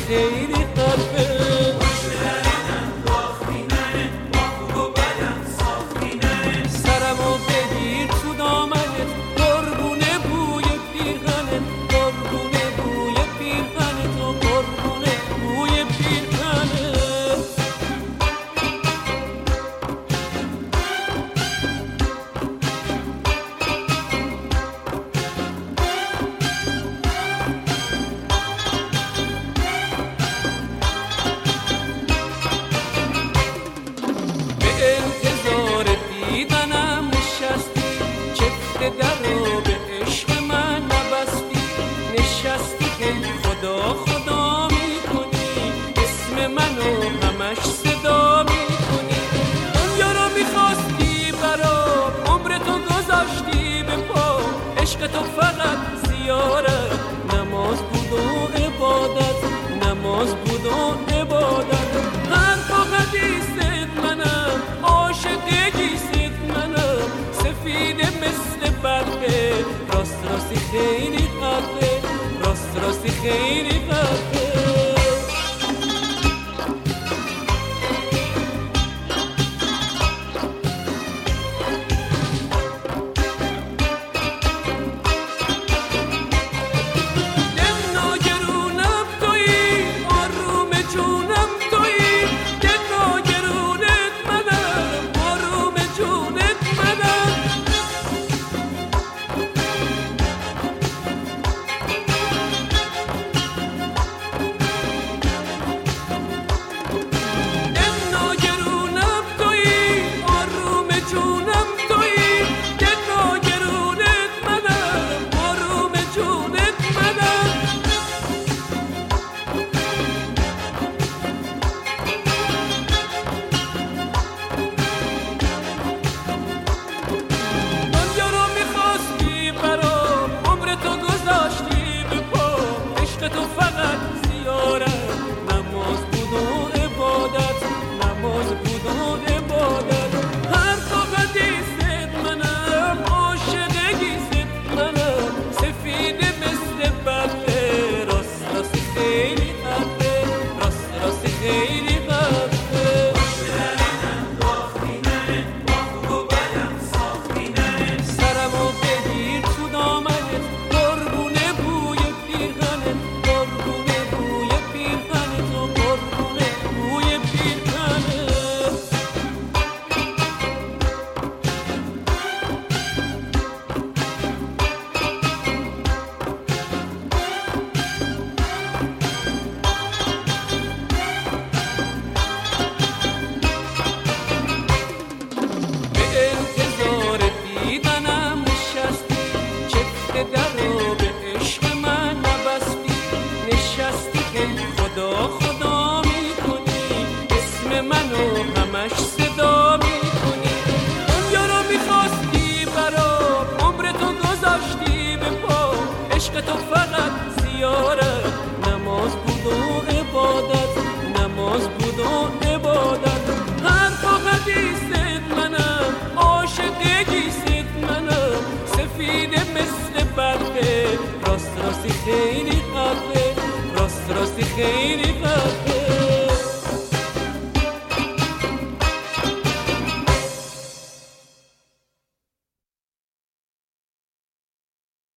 خیلی قلبه. سرمو بگیر تو دامنت، قربونه بوی پیرهنت، قربونه بوی پیرهنت و قربونه بوی پیرهنت. درو به عشق من نبستی، نشستی که خدا خدا میکنی، اسم منو همش صدا میکنی. دنیا رو میخواستی برا، عمرتو گذاشتی به پا، عشق تو فقط زیارت، نماز بود و عبادت، نماز بود و عبادت. حرف و حدیثت منم، عاشقگیست منم، سفید مثل برقه، راست راستی خیلی حقه، راست راستی خیلی